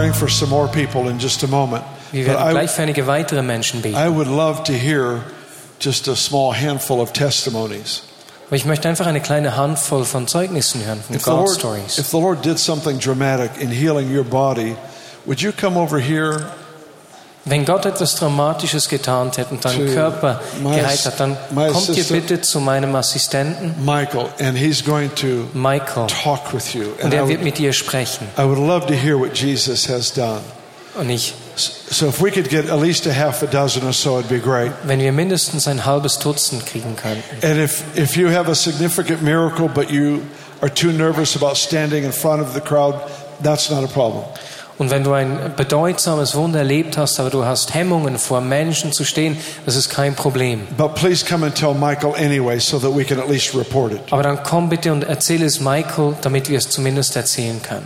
praying for some more people in just a moment. Wir werden gleich für einige weitere Menschen beten. I would love to hear just a small handful of testimonies. Aber ich möchte einfach eine kleine Handvoll von Zeugnissen hören, von God Stories. If the Lord did something dramatic in healing your body, would you come over here? Wenn Gott etwas Dramatisches getan hat und deinen Körper geheilt hat, dann kommt ihr bitte zu meinem Assistenten Michael, and he's going to talk with you. Und er wird mit dir sprechen. I would love to hear what Jesus has done. So if we could get at least a half a dozen or so, it'd be great. Wenn wir mindestens ein halbes Dutzend kriegen könnten. And if you have a significant miracle, but you are too nervous about standing in front of the crowd, that's not a problem. Und wenn du ein bedeutsames Wunder erlebt hast, aber du hast Hemmungen, vor Menschen zu stehen, das ist kein Problem. But please come and tell Michael anyway, so that we can at least report it. Aber dann komm bitte und erzähle es Michael, damit wir es zumindest erzählen können.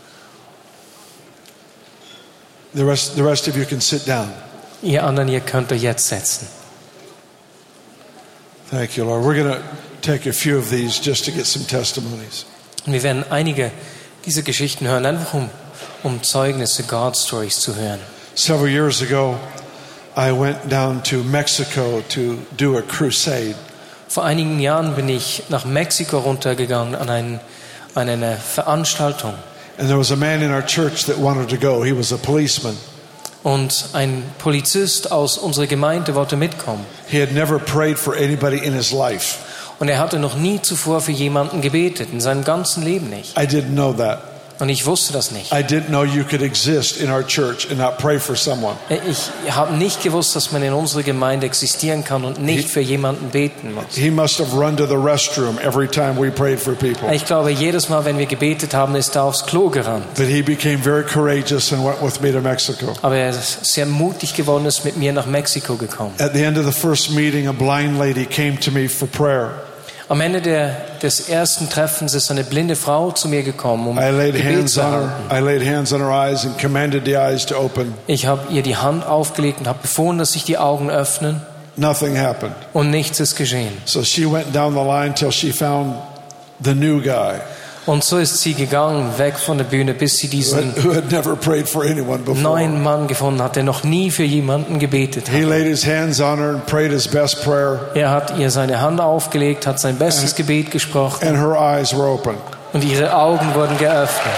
The rest of you can sit down. Ihr anderen, ihr könnt euch jetzt setzen. Thank you, Lord. We're going to take a few of these just to get some testimonies. Und wir werden einige dieser Geschichten hören, einfach um Zeugnisse, God Stories zu hören. Several years ago, I went down to Mexico to do a crusade. Vor einigen Jahren bin ich nach Mexiko runtergegangen an eine Veranstaltung. And there was a man in our church that wanted to go. He was a policeman. Und ein Polizist aus unserer Gemeinde wollte mitkommen. He had never prayed for anybody in his life. Und er hatte noch nie zuvor für jemanden gebetet, in seinem ganzen Leben nicht. I didn't know that. Und ich wusste das nicht. I didn't know you could exist in our church and not pray for someone. Ich habe nicht gewusst, dass man in unserer Gemeinde existieren kann und nicht für jemanden beten muss. He must have run to the restroom every time we prayed for people. Ich glaube, jedes Mal, wenn wir gebetet haben, ist er aufs Klo gerannt. But he became very courageous and went with me to Mexico. Aber er ist sehr mutig geworden, ist mit mir nach Mexiko gekommen. At the end of the first meeting, a blind lady came to me for prayer. Am Ende des ersten Treffens ist eine blinde Frau zu mir gekommen, um Gebet zu halten. I laid hands on her eyes and commanded the eyes to open. Ich habe ihr die Hand aufgelegt und habe befohlen, dass sich die Augen öffnen. Nothing happened. Und nichts ist geschehen. So she went down the line till she found the new guy. Und so ist sie gegangen, weg von der Bühne, bis sie diesen who had never prayed for anyone before. neuen Mann gefunden hat, der noch nie für jemanden gebetet hat. He laid his hands on her and prayed his best prayer. Er hat ihr seine Hand aufgelegt, hat sein bestes Gebet gesprochen. And her eyes were open. Und ihre Augen wurden geöffnet.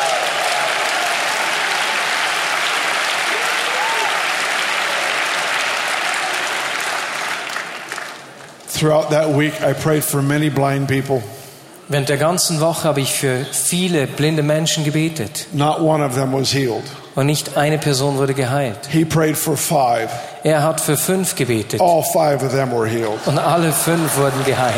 Throughout that week, I prayed for many blind people. Während der ganzen Woche habe ich für viele blinde Menschen gebetet. Not one of them was healed. Und nicht eine Person wurde geheilt. He prayed for 5. Er hat für 5 gebetet. All 5 of them were healed. Und alle 5 wurden geheilt.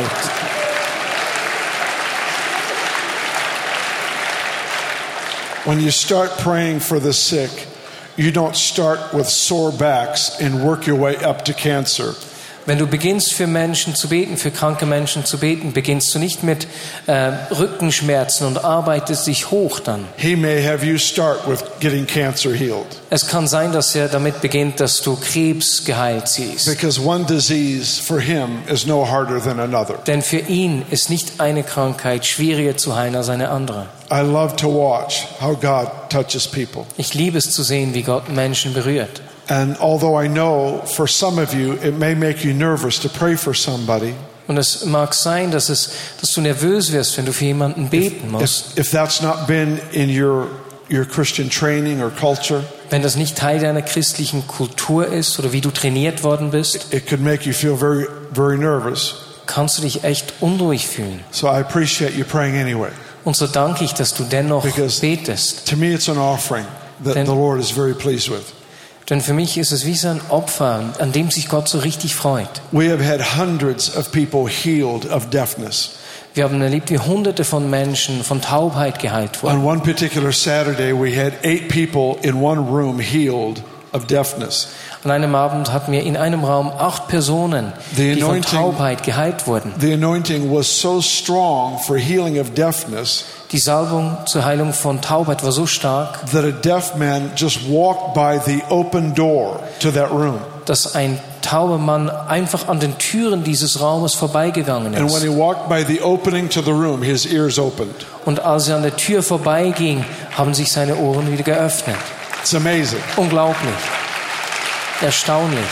When you start praying for the sick, you don't start with sore backs and work your way up to cancer. Wenn du beginnst für Menschen zu beten, für kranke Menschen zu beten, beginnst du nicht mit Rückenschmerzen und arbeitest dich hoch dann. He may have you start with getting cancer healed. Es kann sein, dass er damit beginnt, dass du Krebs geheilt siehst. Because one disease for him is no harder than another. Denn für ihn ist nicht eine Krankheit schwieriger zu heilen als eine andere. I love to watch how God touches people. Ich liebe es zu sehen, wie Gott Menschen berührt. And although I know for some of you it may make you nervous to pray for somebody. Und es mag sein, dass du nervös wirst, wenn du für jemanden beten musst. If that's not been in your Christian training or culture. Wenn das nicht Teil deiner christlichen Kultur ist oder wie du trainiert worden bist. It could make you feel very, very nervous. Kannst du dich echt unruhig fühlen. So I appreciate you praying anyway. Und so danke ich, dass du dennoch betest. To me it's an offering that the Lord is very pleased with. Denn für mich ist es wie so ein Opfer, an dem sich Gott so richtig freut. We have had hundreds of people healed of deafness. Wir haben erlebt, wie Hunderte von Menschen von Taubheit geheilt wurden. On one particular Saturday, we had 8 people in one room healed of deafness. An einem Abend hatten wir in einem Raum 8 Personen, die von Taubheit geheilt wurden. The anointing was so strong for healing of deafness. Die Salbung zur Heilung von Taubheit war so stark, that a deaf man just walked by the open door to that room. Dass ein taube Mann einfach an den Türen dieses Raumes vorbeigegangen And when ist. he walked by the opening to the room, his ears opened. Und als er an der Tür vorbeiging, haben sich seine Ohren wieder geöffnet. It's amazing. Unglaublich. Erstaunlich.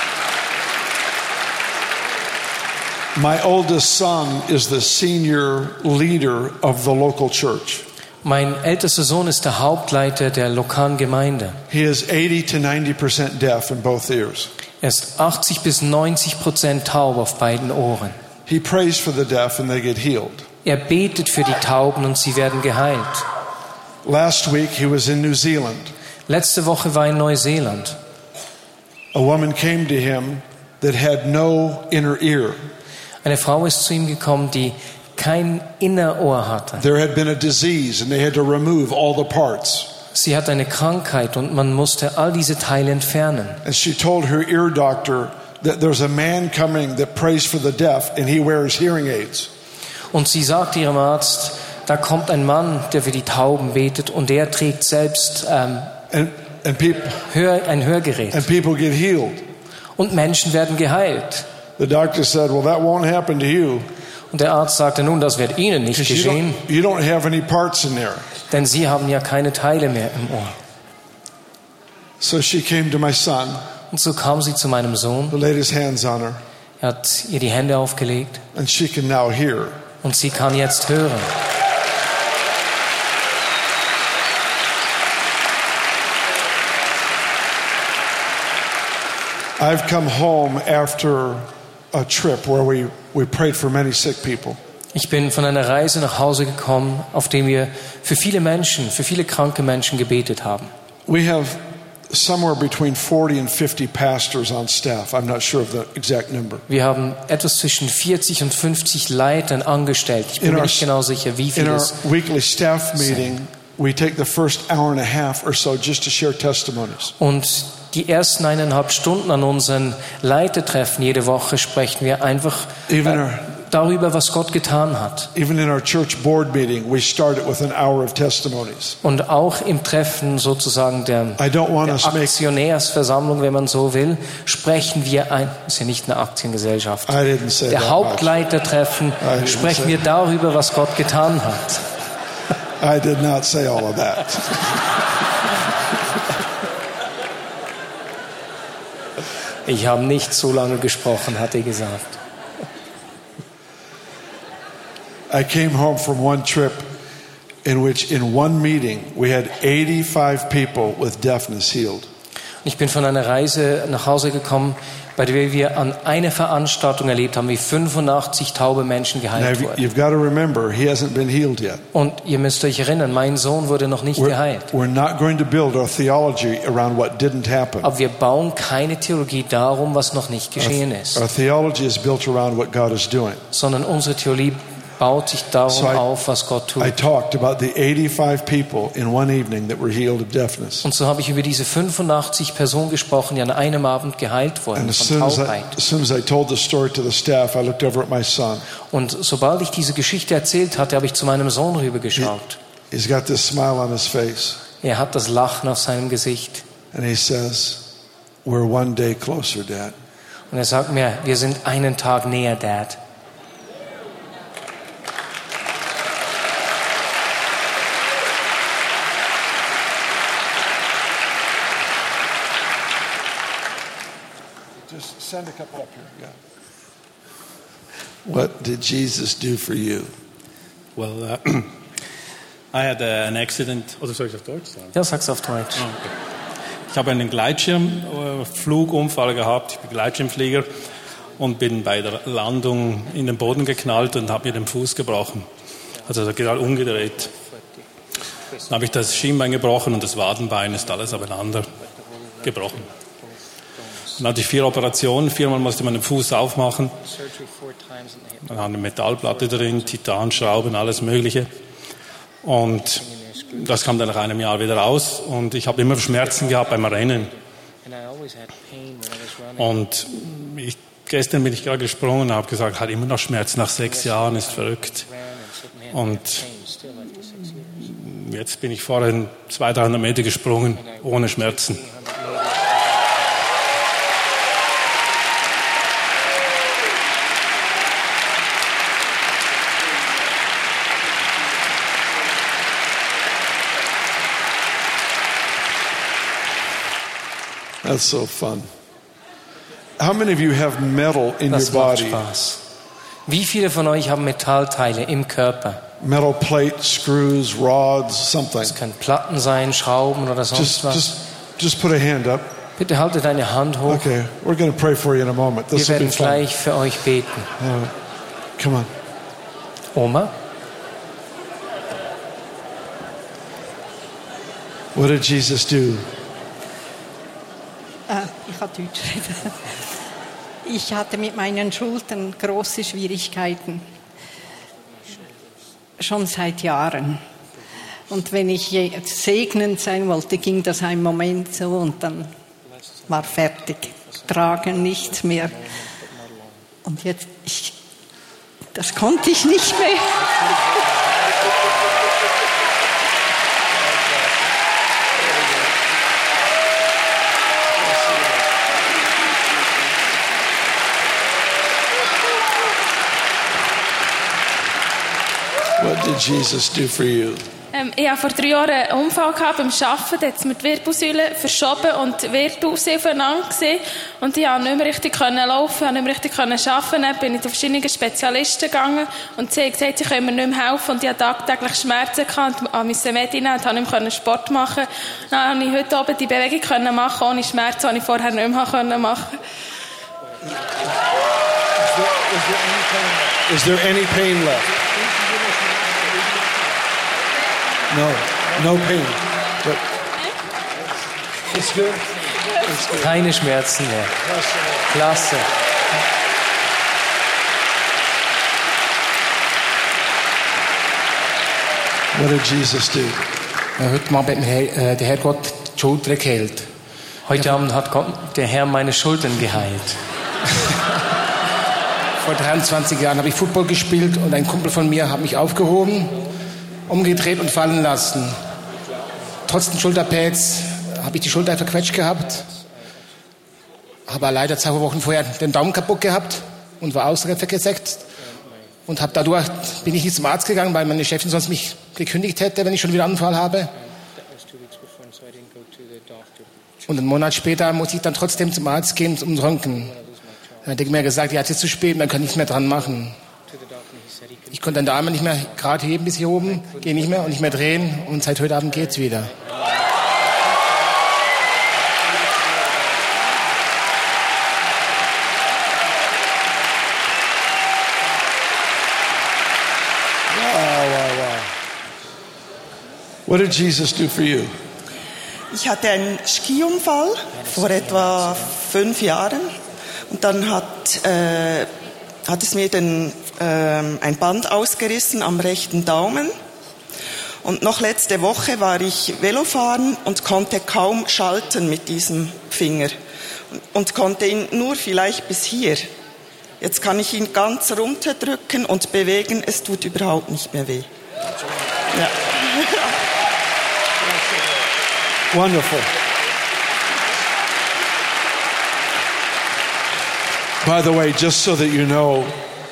My oldest son is the senior leader of the local church. Mein ältester Sohn ist der Hauptleiter der lokalen Gemeinde. He is 80 to 90% deaf in both ears. Er ist 80 bis 90% taub auf beiden Ohren. He prays for the deaf and they get healed. Er betet für die Tauben und sie werden geheilt. Last week he was in New Zealand. Letzte Woche war er in Neuseeland. A woman came to him that had no inner ear. Eine Frau ist zu ihm gekommen, die kein Innerohr hatte. There had been a disease and they had to remove all the parts. Sie hat eine Krankheit und man musste all diese Teile entfernen. And she told her ear doctor that there's a man coming that prays for the deaf and he wears hearing aids. Und sie sagte ihrem Arzt, da kommt ein Mann, der für die Tauben betet und der trägt selbst And ein Hörgerät. and people get healed. Und Menschen werden geheilt. The doctor said, well, that won't happen to you Und der Arzt sagte, nun, das wird Ihnen nicht because geschehen, you don't have any parts in there. denn Sie haben ja keine Teile mehr im Ohr. So she came to my son, Und so kam sie zu meinem Sohn, laid his hands on her, er hat ihr die Hände aufgelegt and she can now hear. und sie kann jetzt hören. I've come home after a trip where we prayed for many sick people. Ich bin von einer Reise nach Hause gekommen, auf dem wir für viele Menschen, für viele kranke Menschen gebetet haben. We have somewhere between 40 and 50 pastors on staff. I'm not sure of the exact number. Wir haben etwas zwischen 40 und 50 Leitern angestellt. Ich bin mir nicht genau sicher, wie In viele our es weekly staff meeting, we take the first hour and a half or so just to share testimonies. Und die ersten 1,5 Stunden an unseren Leitertreffen jede Woche sprechen wir einfach darüber, was Gott getan hat. Even in our church board meeting, we started with an hour of testimonies. Und auch im Treffen sozusagen der Aktionärsversammlung, wenn man so will, sprechen wir ist ja nicht eine Aktiengesellschaft. Der Hauptleitertreffen sprechen wir darüber, was Gott getan hat. I did not say all of that. Ich habe nicht so lange gesprochen, hat er gesagt. I came home from one trip in which in one meeting we had 85 people with deafness healed. Ich bin von einer Reise nach Hause gekommen, bei der wir an einer Veranstaltung erlebt haben, wie 85 taube Menschen geheilt wurden. You've got to remember, he hasn't been healed yet. Und ihr müsst euch erinnern, mein Sohn wurde noch nicht geheilt. We're not going to build our theology around what didn't happen. Aber wir bauen keine Theologie darum, was noch nicht geschehen ist. Our theology is built around what God is doing. Sondern unsere Theologie baut sich darum auf, was Gott tut. I talked about the 85 people in one evening that were healed of deafness. Und so habe ich über diese 85 Personen gesprochen, die an einem Abend geheilt wurden von Taubheit. As soon as I told the story to the staff, I looked over at my son. Und sobald ich diese Geschichte erzählt hatte, habe ich zu meinem Sohn rübergeschaut. He's got this smile on his face. Er hat das Lachen auf seinem Gesicht. And he says, "We're one day closer, Dad." Und er sagt mir, wir sind einen Tag näher, Dad. Just send a couple up here. Yeah. What did Jesus do for you? Well, I had an accident. Oder soll ich auf Deutsch sagen? Ja, sag's auf Deutsch. Oh, okay. Ich habe einen Gleitschirmflugunfall gehabt. Ich bin Gleitschirmflieger und bin bei der Landung in den Boden geknallt und habe mir den Fuß gebrochen. Also gerade umgedreht. Dann habe ich das Schienbein gebrochen und das Wadenbein ist alles abeinander gebrochen. Dann hatte ich 4 Operationen, 4-mal musste man den Fuß aufmachen. Dann haben eine Metallplatte drin, Titanschrauben, alles Mögliche. Und das kam dann nach einem Jahr wieder raus. Und ich habe immer Schmerzen gehabt beim Rennen. Und gestern bin ich gerade gesprungen und habe gesagt, hat immer noch Schmerzen. Nach 6 Jahren, ist verrückt. Und jetzt bin ich vorhin 200-300 Meter gesprungen, ohne Schmerzen. That's so fun. How many of you have metal in your body? Spaß. Wie viele von euch haben Metallteile im Körper? Metal plate, screws, rods, something. Das können Platten sein, Schrauben oder sonst was. Just put a hand up. Bitte haltet deine Hand hoch. Okay, we're going to pray for you in a moment. Wir werden gleich für euch beten. Come on. Oma? What did Jesus do? Ich kann Deutsch reden. Ich hatte mit meinen Schultern große Schwierigkeiten. Schon seit Jahren. Und wenn ich segnend sein wollte, ging das einen Moment so und dann war fertig. Tragen nichts mehr. Und jetzt, das konnte ich nicht mehr. What did Jesus do for you? Ich hatte vor 3 Jahren einen Unfall gehabt beim Arbeiten. Da hat mir die Wirbelsäule verschoben und die Wirbel sind aufeinander gewesen. Und ich konnte nicht mehr richtig laufen, nicht mehr richtig arbeiten. Dann bin ich zu verschiedenen Spezialisten gegangen und sie haben gesagt, sie können mir nicht mehr helfen. Und ich hatte tagtäglich Schmerzen gehabt und musste Medizin und konnte nicht mehr Sport machen. Dann konnte ich heute oben die Bewegung machen ohne Schmerzen, die ich vorher nicht mehr machen konnte. Is there any pain left? No pain. But it's good. It's good. Keine Schmerzen mehr. Klasse. What did Jesus do? Heute Abend hat der Herrgott die Schulter geheilt. Heute Abend hat Gott, der Herr meine Schultern geheilt. Vor 23 Jahren habe ich Football gespielt und ein Kumpel von mir hat mich aufgehoben, umgedreht und fallen lassen. Trotz den Schulterpads habe ich die Schulter verquetscht gehabt. Habe leider 2 Wochen vorher den Daumen kaputt gehabt und war ausgesägt. Und dadurch bin ich nicht zum Arzt gegangen, weil meine Chefin sonst mich gekündigt hätte, wenn ich schon wieder einen Unfall habe. Und einen Monat später muss ich dann trotzdem zum Arzt gehen, zum Röntgen. Dann hat er mir gesagt, ja, jetzt ist es zu spät, man kann nichts mehr dran machen. Ich konnte den Arm nicht mehr gerade heben bis hier oben, gehe nicht mehr und nicht mehr drehen und seit heute Abend geht's wieder. Wow. What did Jesus do for you? Ich hatte einen Skiunfall vor etwa 5 Jahren und dann hat es mir ein Band ausgerissen am rechten Daumen. Und noch letzte Woche war ich Velofahren und konnte kaum schalten mit diesem Finger und konnte ihn nur vielleicht bis hier. Jetzt kann ich ihn ganz runterdrücken und bewegen, es tut überhaupt nicht mehr weh. Ja. Wonderful. By the way, just so that you know,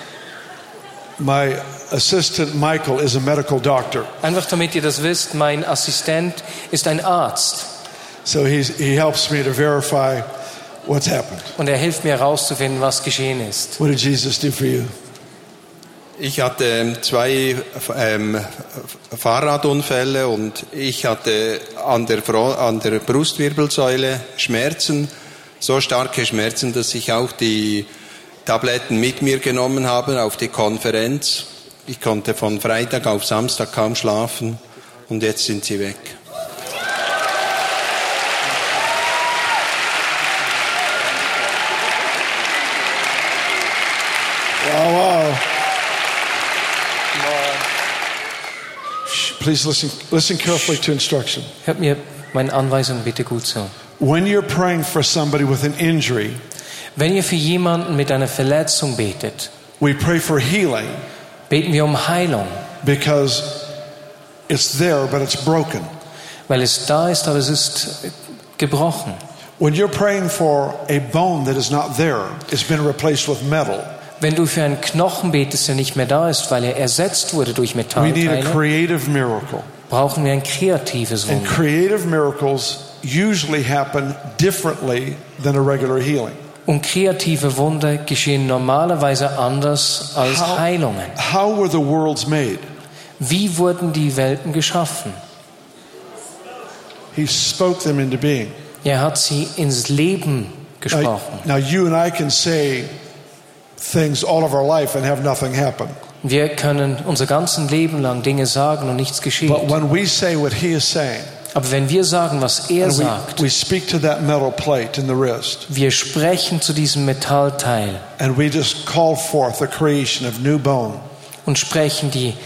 my assistant Michael is a medical doctor. Einfach damit ihr das wisst, mein Assistent ist ein Arzt. So he helps me to verify what's happened. Und er hilft mir herauszufinden, was geschehen ist. What did Jesus do for you? Ich hatte 2 Fahrradunfälle und ich hatte an der Brustwirbelsäule Schmerzen, so starke Schmerzen, dass ich auch die Tabletten mit mir genommen habe auf die Konferenz. Ich konnte von Freitag auf Samstag kaum schlafen und jetzt sind sie weg. Wow. Please listen carefully to instruction. Hört mir meine Anweisung bitte gut zu. When you're praying for somebody with an injury, wenn ihr für jemanden mit einer Verletzung betet, we pray for healing. Beten wir um Heilung. Because it's there, but it's broken. Weil es da ist, aber es ist gebrochen. When you're praying for a bone that is not there, it's been replaced with metal. Wenn du für einen Knochen betest, der nicht mehr da ist, weil er ersetzt wurde durch Metallteile, we need a creative miracle. Brauchen wir ein kreatives Wunder. And creative miracles usually happen differently than a regular healing. Und kreative Wunder geschehen normalerweise anders als Heilungen. How were the worlds made? Wie wurden die Welten geschaffen? He spoke them into being. Er hat sie ins Leben gesprochen. Now you and I can say things all of our life and have nothing happen. Wir können unser ganzes Leben lang Dinge sagen und nichts geschieht. But when we say what he is saying, aber wenn wir sagen, was er sagt, we speak to that metal plate in the wrist. Wir sprechen zu diesem Metallteil. And we just call forth the creation of new bone. Und sprechen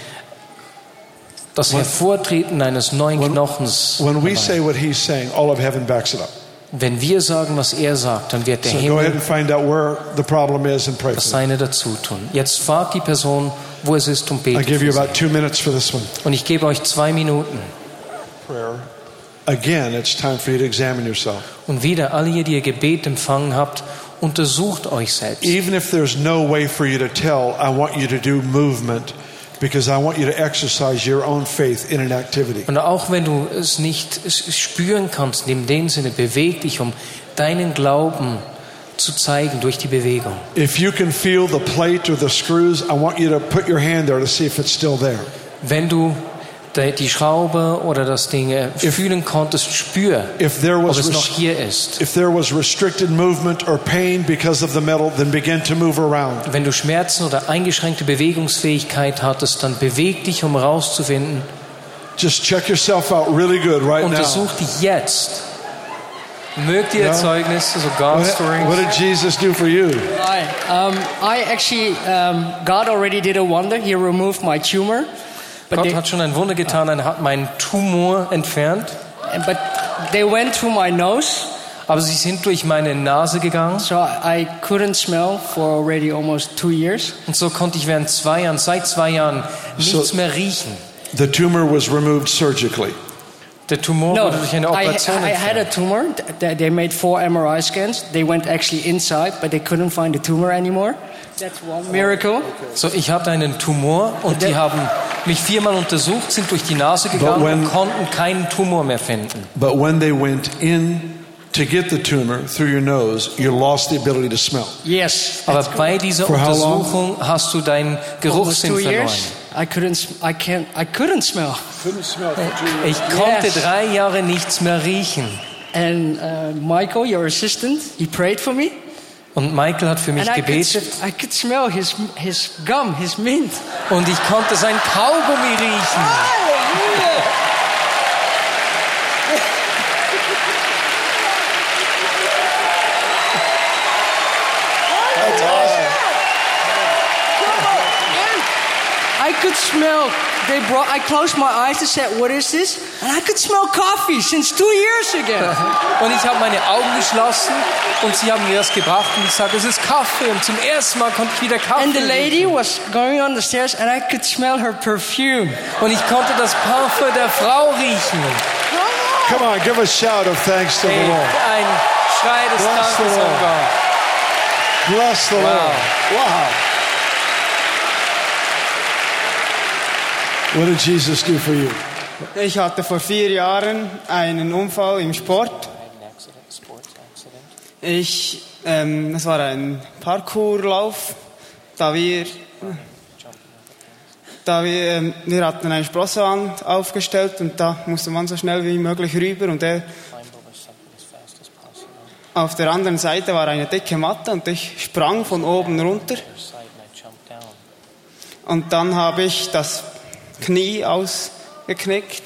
das Hervortreten eines neuen Knochens. When we say what he's saying, all of heaven backs it up. Wenn wir sagen, was er sagt, dann wird der Himmel das Seine dazu tun. Jetzt fragt die Person, wo es ist, und betet. Und ich gebe euch 2 Minuten. Again, it's time for you to examine yourself. Und wieder, alle ihr, die ihr Gebet empfangen habt, untersucht euch selbst. Even if there's no way for you to tell, I want you to do movement. Because I want you to exercise your own faith in an activity. Und auch wenn du es nicht spüren kannst, in dem Sinne, beweg dich, um deinen Glauben zu zeigen durch die Bewegung. If you can feel the plate or the screws, I want you to put your hand there to see if it's still there. Wenn du die Schraube oder das Ding fühlen konntest, spür, ob es noch hier ist. If there was restricted movement or pain because of the metal, then begin to move around. Wenn du Schmerzen oder eingeschränkte Bewegungsfähigkeit hattest, dann beweg dich, um herauszufinden. Just check yourself out really good right now. Untersuch dich jetzt. Mögt ihr Zeugnisse, so God stories? What did Jesus do for you? I actually, God already did a wonder. He removed my tumor. Gott hat schon ein Wunder getan, er hat meinen Tumor entfernt. But they went through my nose. Aber sie sind durch meine Nase gegangen. So I couldn't smell for already almost 2 years. Und so konnte ich seit 2 Jahren nichts mehr riechen. The tumor was removed surgically. Der Tumor wurde durch eine Operation entfernt. I had a tumor. They made 4 MRI scans. They went actually inside, but they couldn't find the tumor anymore. That's one miracle. So, ich hatte einen Tumor und die haben mich 4-mal untersucht, sind durch die Nase gegangen und konnten keinen Tumor mehr finden. But when they went in to get the tumor through your nose, you lost the ability to smell. Yes. Aber bei dieser Untersuchung hast du deinen Geruchssinn verloren. I couldn't smell. Ich konnte 3 Jahre nichts mehr riechen. And Michael, your assistant, he prayed for me. Und Michael hat für mich gebetet. I could smell his gum, his mint. Und ich konnte sein Kaugummi riechen. Halleluja! I could smell. I closed my eyes and said, "What is this?" And I could smell coffee since 2 years ago. Und ich habe meine Augen geschlossen und sie haben mir das gebracht und ich sagte, es ist Kaffee und zum ersten Mal konnte ich wieder Kaffee. And the lady was going on the stairs and I could smell her perfume. Und ich konnte das Parfum der Frau riechen. Come on, give a shout of thanks to the Lord. Ein Schrei des Dankes an Gott. Bless the Lord. Wow. What did Jesus do for you? Ich hatte vor 4 Jahren einen Unfall im Sport. Es war ein Parkourlauf, wir hatten eine Sprossenwand aufgestellt und da musste man so schnell wie möglich rüber und auf der anderen Seite war eine dicke Matte und ich sprang von oben runter und dann habe ich das Knie ausgeknickt.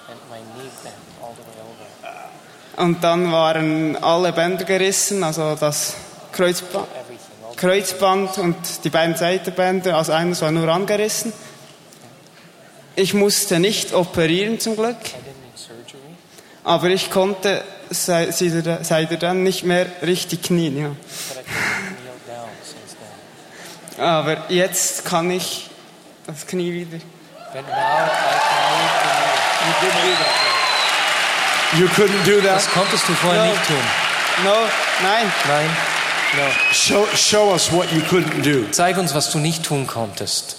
Und dann waren alle Bänder gerissen, also das Kreuzband und die beiden Seitenbänder, also eines war nur angerissen. Ich musste nicht operieren zum Glück, aber ich konnte seit dann nicht mehr richtig knien. Ja. Aber jetzt kann ich das Knie wieder. You couldn't do that? Das konntest du vorher nicht tun. Nein. No. Show us what you couldn't do. Zeig uns, was du nicht tun konntest.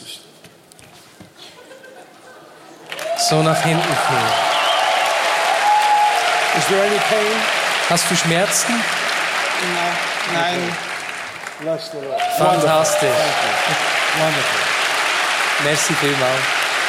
So nach hinten Is there any pain? Hast du Schmerzen? Nein. Bless the Lord. Fantastisch. Wonderful. Merci vielmals.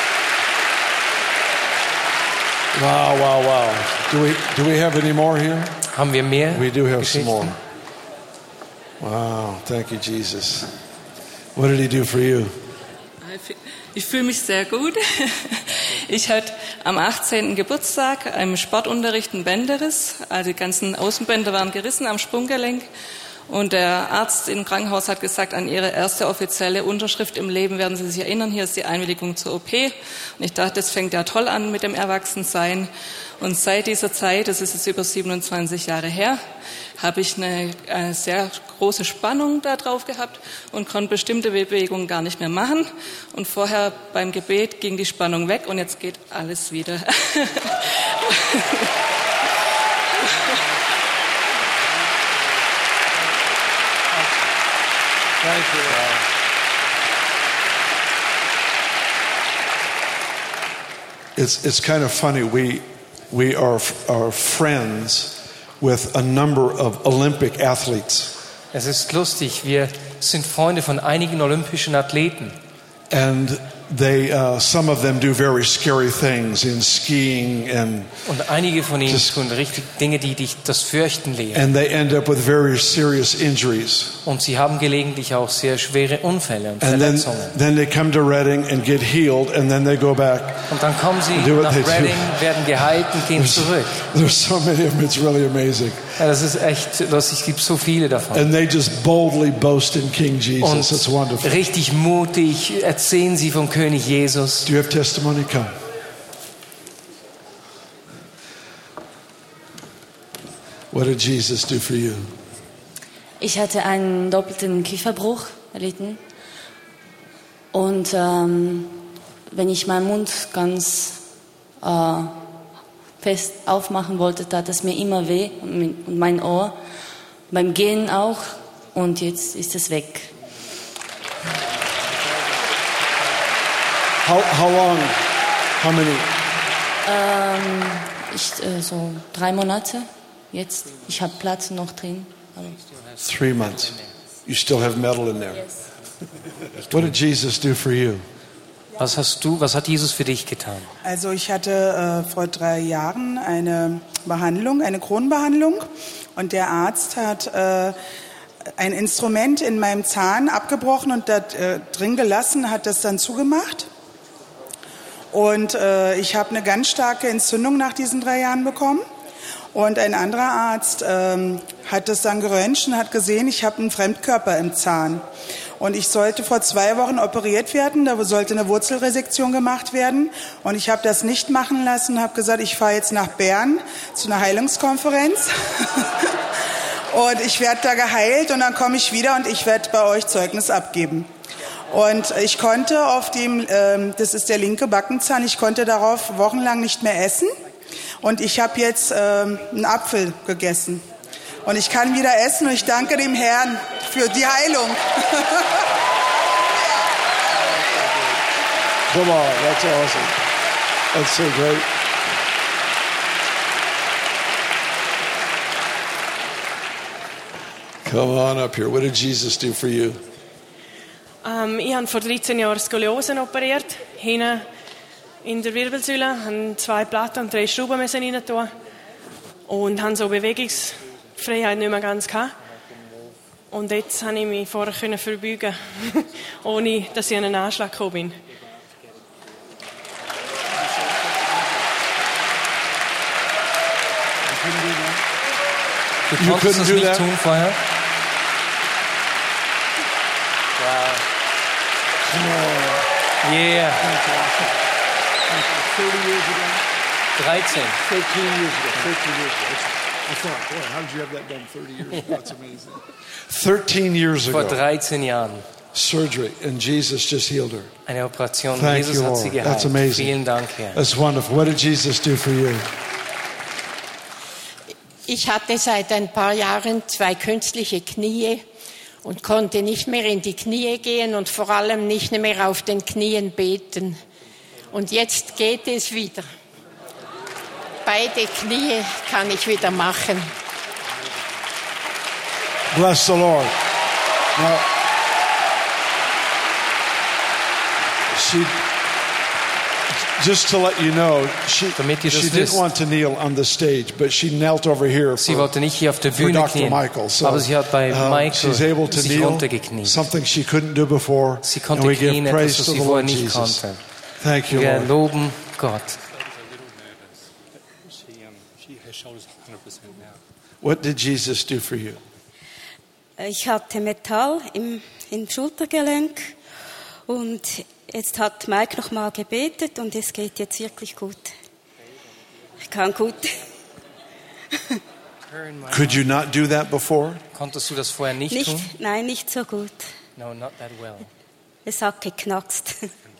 Wow. Do we have any more here? Haben wir mehr? We do have some more. Wow, thank you, Jesus. What did he do for you? Ich fühle mich sehr gut. Ich hatte am 18. Geburtstag im Sportunterricht einen Bänderriss. Also die ganzen Außenbänder waren gerissen am Sprunggelenk. Und der Arzt im Krankenhaus hat gesagt, an Ihre erste offizielle Unterschrift im Leben werden Sie sich erinnern, hier ist die Einwilligung zur OP. Und ich dachte, das fängt ja toll an mit dem Erwachsensein. Und seit dieser Zeit, das ist jetzt über 27 Jahre her, habe ich eine sehr große Spannung da drauf gehabt und konnte bestimmte Bewegungen gar nicht mehr machen. Und vorher beim Gebet ging die Spannung weg und jetzt geht alles wieder. Thank you. It's kind of funny. We are friends with a number of Olympic athletes. Es ist lustig, wir sind Freunde von einigen olympischen Athleten. And they, some of them do very scary things in skiing and. Und einige von ihnen tun richtig Dinge, die dich das Fürchten lehren. And they end up with very serious injuries. Und sie haben gelegentlich auch sehr schwere Unfälle und and Verletzungen. Then they come to Reading and get healed, and then they go back. Und dann kommen sie nach Reading, werden geheilt und gehen zurück. There's so many of them. It's really amazing. Ja, das ist echt lustig. Es gibt so viele davon. And they just boldly boast in King Jesus. Und it's wonderful. Richtig mutig erzählen sie vom König Jesus. Do you have testimony? Come. What did Jesus do for you? Ich hatte einen doppelten Kieferbruch erlitten. Und wenn ich meinen Mund ganz fest aufmachen wollte, tat es mir immer weh und mein Ohr. Beim Gehen auch. Und jetzt ist es weg. How long? How many? So 3 Monate jetzt. Ich habe Platz noch drin. 3 months. You still have metal in there. Yes. What did Jesus do for you? Was hat Jesus für dich getan? Also ich hatte vor 3 Jahren eine Behandlung, eine Kronenbehandlung, und der Arzt hat ein Instrument in meinem Zahn abgebrochen und da drin gelassen, hat das dann zugemacht. Und ich habe eine ganz starke Entzündung nach diesen 3 Jahren bekommen. Und ein anderer Arzt hat das dann geröntgt und hat gesehen, ich habe einen Fremdkörper im Zahn. Und ich sollte vor 2 Wochen operiert werden, da sollte eine Wurzelresektion gemacht werden. Und ich habe das nicht machen lassen und habe gesagt, ich fahre jetzt nach Bern zu einer Heilungskonferenz. Und ich werde da geheilt und dann komme ich wieder und ich werde bei euch Zeugnis abgeben. Und ich konnte auf dem, das ist der linke Backenzahn, ich konnte darauf wochenlang nicht mehr essen. Und ich habe jetzt einen Apfel gegessen. Und ich kann wieder essen und ich danke dem Herrn für die Heilung. Come on, that's awesome. That's so great. Come on up here. What did Jesus do for you? Ich habe vor 13 Jahren Skoliose operiert. Hinten in der Wirbelsäule. Habe 2 Platten und 3 Schrauben rein tun. Und habe so Bewegungsfreiheit nicht mehr ganz gehabt. Und jetzt konnte ich mich vorher verbeugen, ohne dass ich an einen Anschlag gekommen bin. Du konntest das nicht tun vorher? Wow. Come on. Yeah. 30 years ago? 13. 13 years ago. 13 years ago. I thought, boy, how did you have that done 30 years ago? That's amazing. 13 years ago. Vor 13 Jahren. Surgery, and Jesus just healed her. Eine Operation. Thank Jesus you, hat sie Lord. geheilt. That's amazing. Vielen Dank, Herr. That's wonderful. What did Jesus do for you? Ich hatte seit ein paar Jahren 2 künstliche Knie und konnte nicht mehr in die Knie gehen und vor allem nicht mehr auf den Knien beten. Und jetzt geht es wieder. beide Knie kann ich wieder machen. Bless the Lord. Now, just to let you know, she didn't want to kneel on the stage, but she knelt over here Sie wollte nicht hier auf der Bühne knien, aber sie hat bei Michael sich runtergekniet. Something she couldn't do before. Sie konnte knien, etwas, was sie vorher nicht konnte. Thank you, Wir Lord. loben Gott. What did Jesus do for you? Ich hatte Metall im Schultergelenk und jetzt hat Mike noch mal gebetet und es geht jetzt wirklich gut. Ich kann gut. Could you not do that before? Konntest du das vorher nicht tun? Nein, nicht so gut. No, not that well. Es hat geknackst.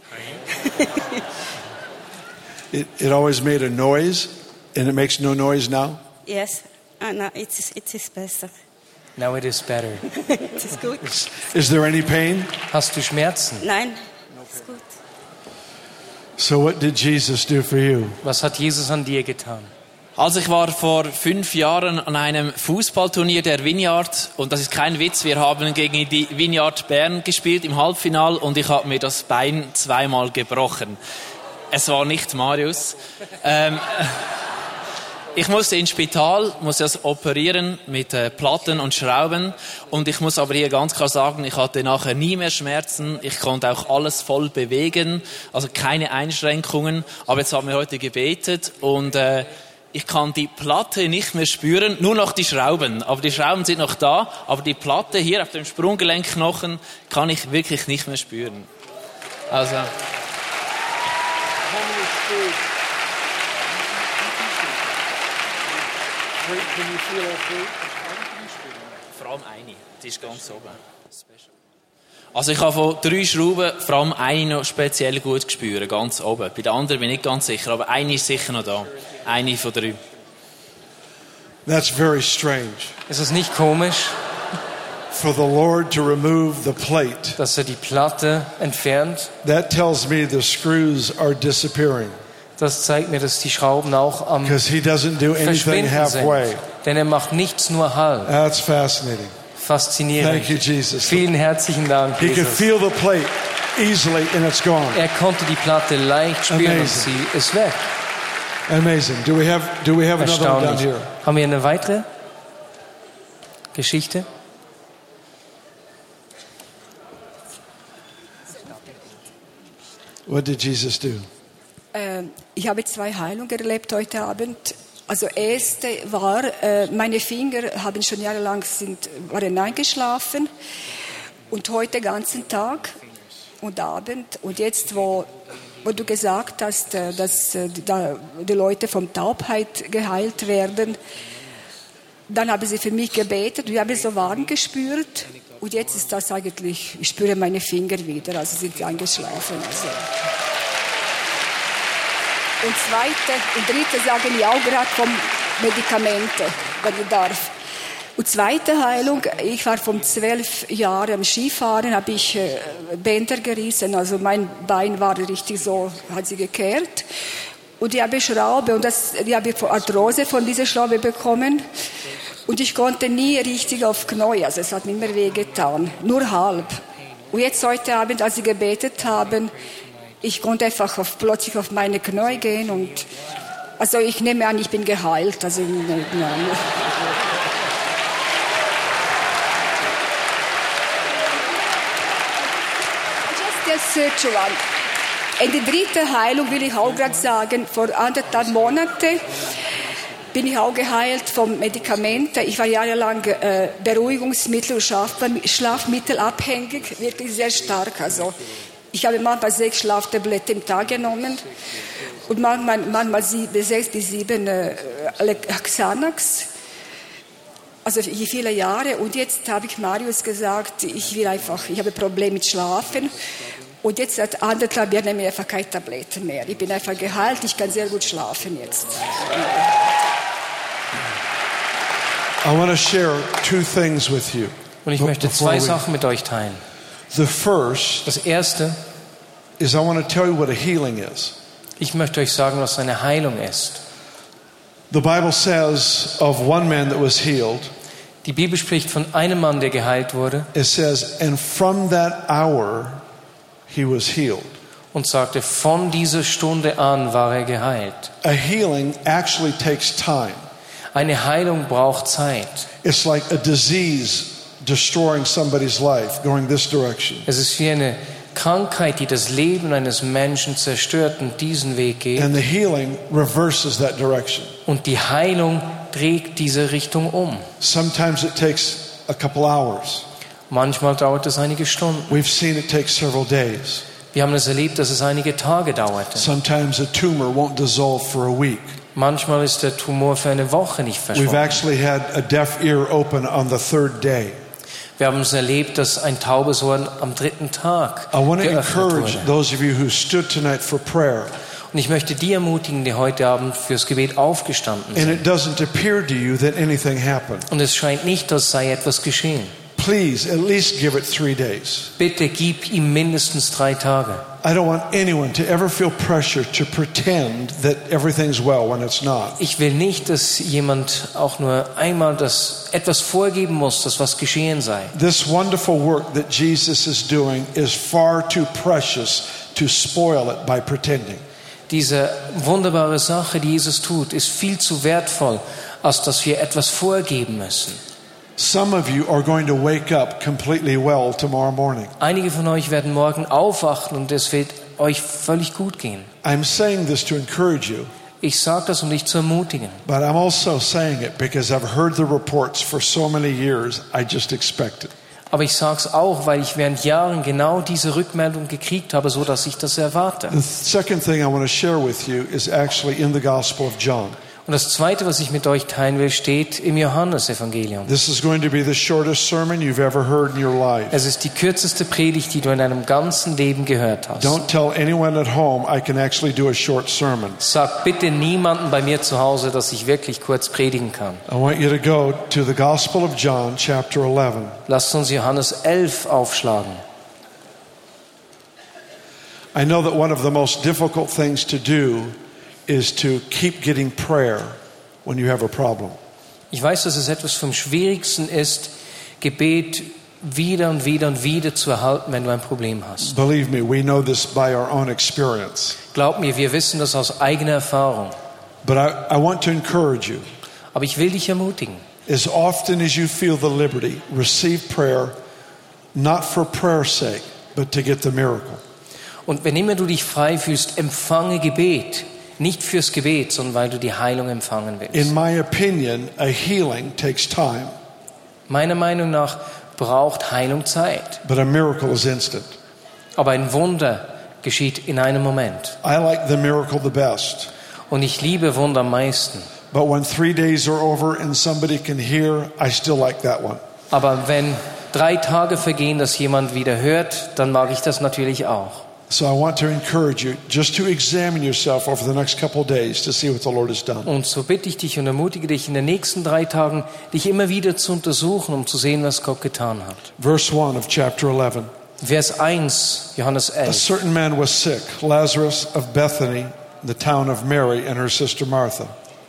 It always made a noise, and it makes no noise now? Yes, no, it is better. Now it is better. Es ist gut. Is there any pain? Hast du Schmerzen? Nein, es ist gut. So what did Jesus do for you? Was hat Jesus an dir getan? Also ich war vor 5 Jahren an einem Fußballturnier der Vineyard und das ist kein Witz, wir haben gegen die Vineyard Bern gespielt im Halbfinal und ich habe mir das Bein 2-mal gebrochen. Es war nicht Marius. Ich musste ins Spital, musste das operieren mit Platten und Schrauben und ich muss aber hier ganz klar sagen, ich hatte nachher nie mehr Schmerzen, ich konnte auch alles voll bewegen, also keine Einschränkungen, aber jetzt haben wir heute gebetet und ich kann die Platte nicht mehr spüren, nur noch die Schrauben, aber die Schrauben sind noch da, aber die Platte hier auf dem Sprunggelenkknochen kann ich wirklich nicht mehr spüren. Also vor allem eine, die ist ganz oben. Also ich habe von 3 Schrauben vor allem eine noch speziell gut gespürt, ganz oben. Bei der anderen bin ich nicht ganz sicher, aber eine ist sicher noch da. Eine von 3. That's very strange. Ist es nicht komisch? For the Lord to remove the plate. Dass die Platte entfernt. That tells me the screws are disappearing. Das zeigt mir, dass die Schrauben auch am he doesn't do anything halfway. Sind. Denn er macht nichts nur halb. That's fascinating. Faszinierend. Thank you, Jesus. Vielen herzlichen Dank, He could feel the plate easily and it's gone. Er konnte die Platte leicht spüren und sie ist weg. Amazing. Do we have another one down here? Haben wir eine weitere Geschichte? What did Jesus do? Ich habe 2 Heilungen erlebt heute Abend. Also erste war, meine Finger haben schon jahrelang waren eingeschlafen und heute den ganzen Tag und Abend. Und jetzt, wo du gesagt hast, dass die Leute von Taubheit geheilt werden, dann haben sie für mich gebetet und ich habe so warm gespürt. Und jetzt ist das eigentlich, ich spüre meine Finger wieder, also sind sie eingeschlafen. Also. Und dritte sagen die auch gerade vom Medikamente, wenn ich darf. Und zweite Heilung, ich war von 12 Jahren am Skifahren, habe ich Bänder gerissen, also mein Bein war richtig so, hat sie gekehrt. Und ich habe Schraube, und ich habe Arthrose von dieser Schraube bekommen. Und ich konnte nie richtig auf Knie, also es hat mir immer wehgetan, nur halb. Und jetzt heute Abend, als sie gebetet haben, ich konnte einfach plötzlich auf meine Knie gehen und also ich nehme an, ich bin geheilt. Also, nein. Just the third one. Und die dritte Heilung will ich auch gerade sagen, vor 1,5 Monaten bin ich auch geheilt vom Medikamenten. Ich war jahrelang Beruhigungsmittel und Schlafmittel abhängig, wirklich sehr stark. Also ich habe manchmal 6 Schlaftabletten im Tag genommen und manchmal 6 bis 7 Xanax. Also viele Jahre. Und jetzt habe ich Marius gesagt, ich habe Probleme mit Schlafen. Und jetzt seit 1,5 Jahren nehme ich einfach keine Tabletten mehr. Ich bin einfach geheilt, ich kann sehr gut schlafen jetzt. I want to share 2 things with you. Und ich möchte 2 Sachen mit euch teilen. The first, das erste, is I want to tell you what a healing is. Ich möchte euch sagen, was eine Heilung ist. The Bible says of one man that was healed. Die Bibel spricht von einem Mann, der geheilt wurde. It says, and from that hour he was healed. Und sagte, von dieser Stunde an war er geheilt. A healing actually takes time. Eine Heilung braucht Zeit. It's like a disease destroying somebody's life, going this direction. Es ist wie eine Krankheit, die das Leben eines Menschen zerstört und diesen Weg geht. And the healing reverses that direction. Und die Heilung dreht diese Richtung um. Sometimes it takes a couple hours. Manchmal dauert es einige Stunden. We've seen it take several days. Wir haben es erlebt, dass es einige Tage dauerte. Sometimes a tumor won't dissolve for a week. Manchmal ist der Tumor für eine Woche nicht verschwunden. We've actually had a deaf ear open on the third day. Wir haben es erlebt, dass ein taubes Ohr am 3. Tag I want to geöffnet encourage wurde. those of you who stood tonight for prayer. Und ich möchte die ermutigen, die heute Abend fürs Gebet aufgestanden And sind. it doesn't appear to you that anything happened. Und es scheint nicht, als sei etwas geschehen. Please, at least give it 3 days. Bitte gib ihm mindestens 3 Tage. I don't want anyone to ever feel pressure to pretend that everything's well when it's not. Ich will nicht, dass jemand auch nur einmal das etwas vorgeben muss, dass was geschehen sei. This wonderful work that Jesus is doing is far too precious to spoil it by pretending. Diese wunderbare Sache, die Jesus tut, ist viel zu wertvoll, als dass wir etwas vorgeben müssen. Some of you are going to wake up completely well tomorrow morning. Einige von euch werden morgen aufwachen und es wird euch völlig gut gehen. I'm saying this to encourage you. Ich sage das, um dich zu ermutigen. But I'm also saying it because I've heard the reports for so many years, I just expect it. Aber ich sage es auch, weil ich während Jahren genau diese Rückmeldung gekriegt habe, so dass ich das erwarte. The second thing I want to share with you is actually in the Gospel of John. Und das Zweite, was ich mit euch teilen will, steht im Johannesevangelium. This is going to be the shortest sermon you've ever heard in your life. Es ist die kürzeste Predigt, die du in deinem ganzen Leben gehört hast. Don't tell anyone at home I can actually do a short sermon. Sag bitte niemandem bei mir zu Hause, dass ich wirklich kurz predigen kann. I want you to go to the Gospel of John, chapter 11. Lasst uns Johannes 11 aufschlagen. I know that one of the most difficult things to do is to keep getting prayer when you have a problem. Ich weiß, dass es etwas vom Schwierigsten ist, Gebet wieder und wieder und wieder zu erhalten, wenn du ein Problem hast. Believe me, we know this by our own experience. Glaub mir, wir wissen das aus eigener Erfahrung. But I want to encourage you. Aber ich will dich ermutigen. As often as you feel the liberty, receive prayer, not for prayer's sake, but to get the miracle. Und wenn immer du dich frei fühlst, empfange Gebet. Nicht fürs Gebet, sondern weil du die Heilung empfangen willst. In my opinion, a healing takes time. Meiner Meinung nach braucht Heilung Zeit. But a miracle is instant. Aber ein Wunder geschieht in einem Moment. I like the miracle the best. Und ich liebe Wunder am meisten. But when 3 days are over and somebody can hear, I still like that one. Aber wenn 3 Tage vergehen, dass jemand wieder hört, dann mag ich das natürlich auch. So I want to encourage you just to examine yourself over the next couple of days to see what the Lord has done. Und so bitte ich dich und ermutige dich in den nächsten 3 Tagen, dich immer wieder zu untersuchen, um zu sehen, was Gott getan hat. Verse 1 of chapter 11. Vers 1, Johannes 11. A certain man was sick, Lazarus of Bethany, the town of Mary and her sister Martha.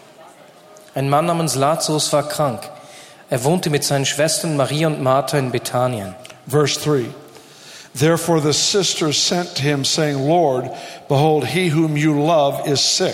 Ein Mann namens Lazarus war krank. Er wohnte mit seinen Schwestern Maria und Martha in Bethanien. Verse 3. Therefore the sisters sent to him, saying, Lord, behold, he whom you love is sick.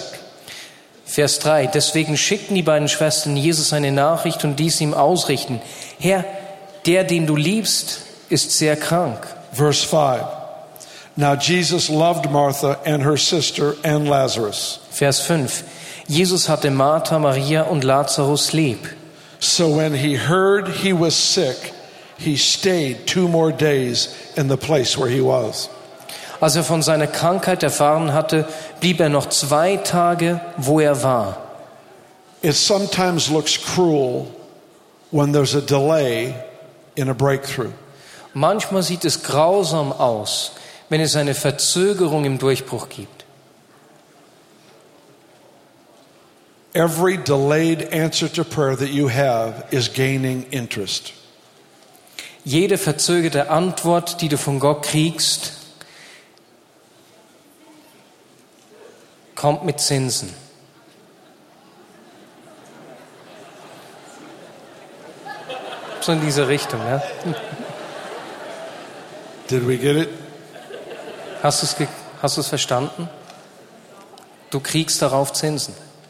Vers 3. Deswegen schickten die beiden Schwestern Jesus eine Nachricht und ließen ihm ausrichten: Herr, der, den du liebst, ist sehr krank. Verse 5. Now Jesus loved Martha and her sister and Lazarus. Vers 5. Jesus hatte Martha, Maria und Lazarus lieb. So when he heard he was sick, he stayed 2 more days in the place where he was. Als er von seiner Krankheit erfahren hatte, blieb er noch 2 Tage, wo er war. It sometimes looks cruel when there's a delay in a breakthrough. Manchmal sieht es grausam aus, wenn es eine Verzögerung im Durchbruch gibt. Every delayed answer to prayer that you have is gaining interest. Jede verzögerte Antwort, die du von Gott kriegst, kommt mit Zinsen. So in diese Richtung, ja. Did we get it? Hast du es verstanden? Du kriegst darauf Zinsen.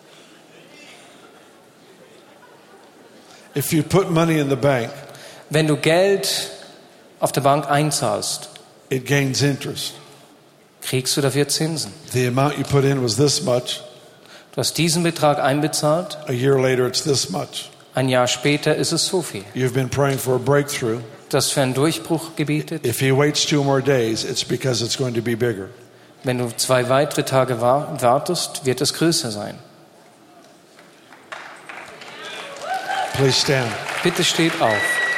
If you put money in the bank, wenn du Geld auf der Bank einzahlst, it gains interest. Kriegst du dafür Zinsen. The amount you put in was this much. Du hast diesen Betrag einbezahlt. A year later it's this much. Ein Jahr später ist es so viel. You've been praying for a breakthrough. Du hast für einen Durchbruch gebetet. If he waits 2 more days, it's because it's going to be bigger. Wenn du 2 weitere Tage wartest, wird es größer sein. Please stand. Bitte steht auf.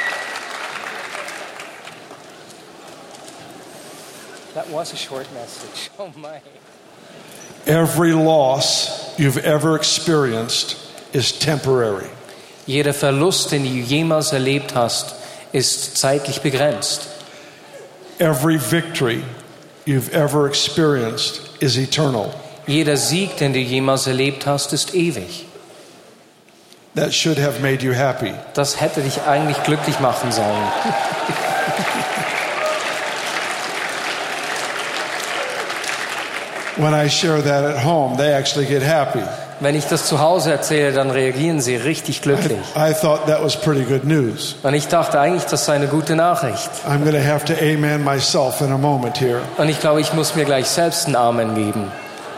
That was a short message. Oh my. Every loss you've ever experienced is temporary. Jeder Verlust, den du jemals erlebt hast, ist zeitlich begrenzt. Every victory you've ever experienced is eternal. Jeder Sieg, den du jemals erlebt hast, ist ewig. That should have made you happy. Das hätte dich eigentlich glücklich machen sollen. When I share that at home, they actually get happy. Wenn ich das zu Hause erzähle, dann reagieren sie richtig glücklich. I thought that was pretty good news. Und ich dachte eigentlich, das sei eine gute Nachricht. I'm going to have to amen myself in a moment here. Und ich glaube, ich muss mir gleich selbst einen Amen geben.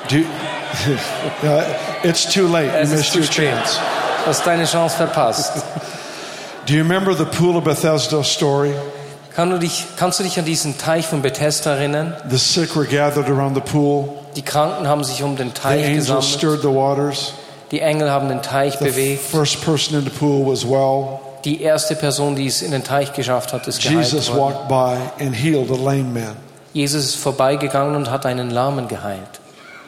It's too late. You missed your chance. Du hast deine Chance verpasst. Do you remember the Pool of Bethesda story? Kannst du dich an diesen Teich von Bethesda erinnern? The sick were gathered around the pool. Die Kranken haben sich um den Teich the angels stirred the waters. Die Engel haben den Teich bewegt. The first person in the pool was well. Die erste Person, die es in den Teich geschafft hat, ist geheilt Jesus worden. walked by and healed a lame man. Jesus ist vorbeigegangen und hat einen Lahmen geheilt.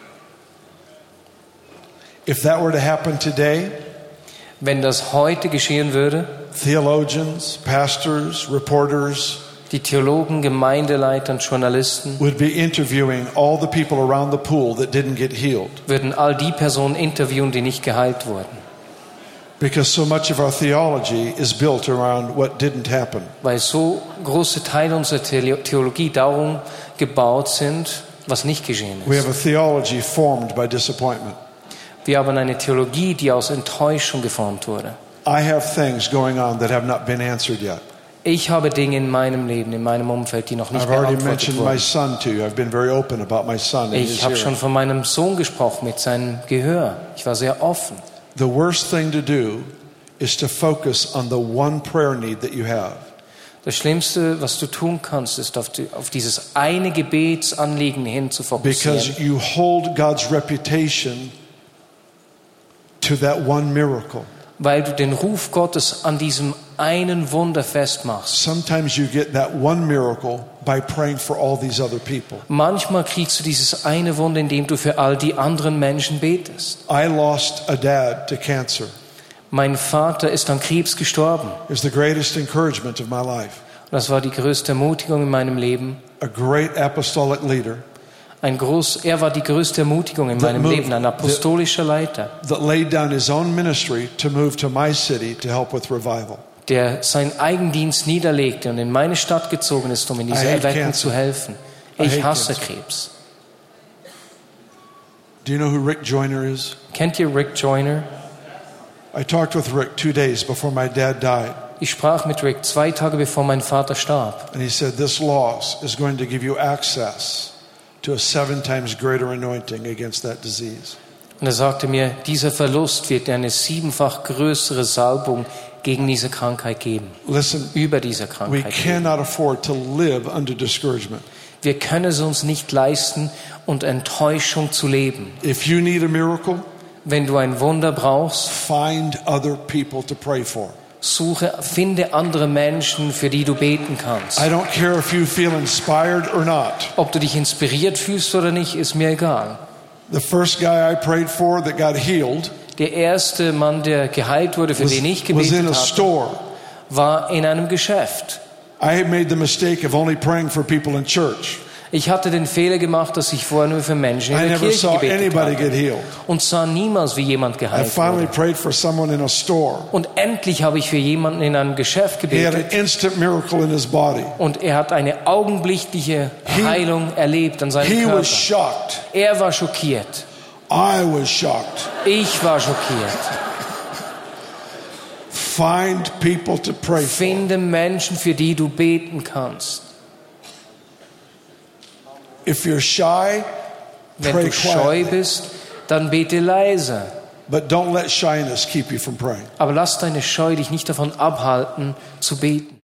If that were to happen today, wenn das heute geschehen würde, theologians, pastors, reporters, die Theologen, Gemeindeleiter und Journalisten would be interviewing all the people around the pool that didn't get healed. Würden all die Personen interviewen, die nicht geheilt wurden. Because so much of our theology is built around what didn't happen. Weil so große Teile unserer Theologie darum gebaut sind, was nicht geschehen ist. We have a theology formed by disappointment. Wir haben eine Theologie, die aus Enttäuschung geformt wurde. I have things going on that have not been answered yet. Ich habe Dinge in meinem Leben, in meinem Umfeld, die noch nicht beantwortet wurden. Ich habe schon von meinem Sohn gesprochen mit seinem Gehör. Ich war sehr offen. The worst thing to do is to focus on the one prayer need that you have. Das Schlimmste, was du tun kannst, ist auf dieses eine Gebetsanliegen hin zu fokussieren. Because you hold God's reputation to that one miracle. Weil du den Ruf Gottes an diesem einen Wunder festmachst. Sometimes you get that one miracle by praying for all these other people. Manchmal kriegst du dieses eine Wunder, indem du für all die anderen Menschen betest. I lost a dad to cancer. Mein Vater ist an Krebs gestorben. It was the greatest encouragement of my life. Das war die größte Ermutigung in meinem Leben. A great apostolic leader. Er war die größte Ermutigung in meinem Leben, ein apostolischer Leiter. That laid down his own ministry to move to my city to help with revival. Der seinen Eigendienst niederlegte und in meine Stadt gezogen ist, um in dieser Erweckung zu helfen. Ich hasse Krebs. Do you know who Rick Joyner is? Kennt ihr Rick Joyner? I talked with Rick 2 days before my dad died. Ich sprach mit Rick 2 Tage bevor mein Vater starb. And he said this loss is going to give you access to a 7 times greater anointing against that disease. Und er sagte mir, dieser Verlust wird dir eine 7-fach größere Salbung gegen diese Krankheit geben. Listen, über diese Krankheit. We cannot afford to live under discouragement. Wir können es uns nicht leisten, unter Enttäuschung zu leben. If you need a miracle, wenn du ein Wunder brauchst, find other people to pray for. Finde andere Menschen, für die du beten kannst. I don't care if you feel inspired or not. Ob du dich inspiriert fühlst oder nicht, ist mir egal. The first guy I prayed for that got healed, der erste Mann, der geheilt wurde, für den ich gebetet habe, war in einem Geschäft. I made the mistake of only praying for people in church. Ich hatte den Fehler gemacht, dass ich vorher nur für Menschen in der Kirche gebetet habe und sah niemals, wie jemand geheilt wurde. Und endlich habe ich für jemanden in einem Geschäft gebetet. Und er hat eine augenblickliche Heilung erlebt an seinem Körper. Er war schockiert. Ich war schockiert. Finde Menschen, für die du beten kannst. Wenn du scheu bist, dann bete leise. Aber lass deine Scheu dich nicht davon abhalten, zu beten.